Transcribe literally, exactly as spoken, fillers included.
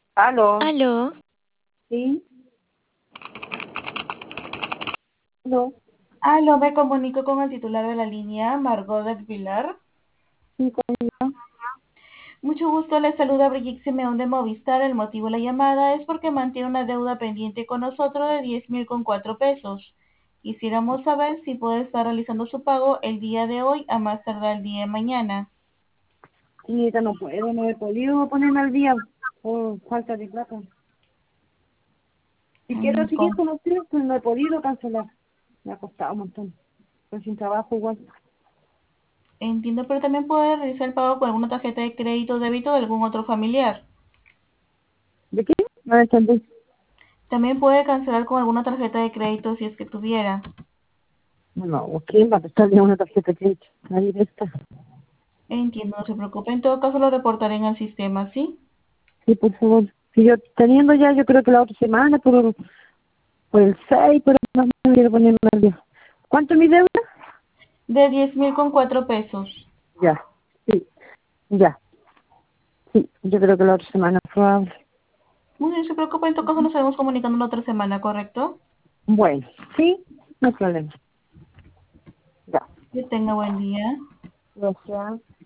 Aló, Aló, sí, aló, Aló, me comunico con el titular de la línea, Margot del Pilar. sí, con ella. Mucho gusto, le saluda Brigitte Simeón de Movistar. El motivo de la llamada es porque mantiene una deuda pendiente con nosotros de diez mil con cuatro pesos. Quisiéramos saber si puede estar realizando su pago el día de hoy a más tardar el día de mañana. Señorita, no puedo, no he podido ponerme al día por falta de plata. Si quiero Mm, seguir con- con usted, pues no he podido cancelar. Me ha costado un montón. Pues sin trabajo igual. Entiendo, pero también puede realizar el pago con alguna tarjeta de crédito o débito de algún otro familiar. ¿De qué? No entendí. También puede cancelar con alguna tarjeta de crédito si es que tuviera. No, ¿quién va a prestarle una tarjeta de crédito? Nadie presta. Entiendo, no se preocupe. En todo caso lo reportaré en el sistema, ¿sí? Sí, por favor. Si yo teniendo ya, yo creo que la otra semana, por, por el seis, por más o menos quiero ponerme al día. ¿Cuánto es mi deuda? De diez mil con cuatro pesos. Ya, sí, ya. Sí, yo creo que la otra semana es probable. Muy bien, no se preocupe, en todo caso nos estaremos comunicando la otra semana, ¿correcto? Bueno, sí, no hay problema. Ya, Que tenga buen día. gracias.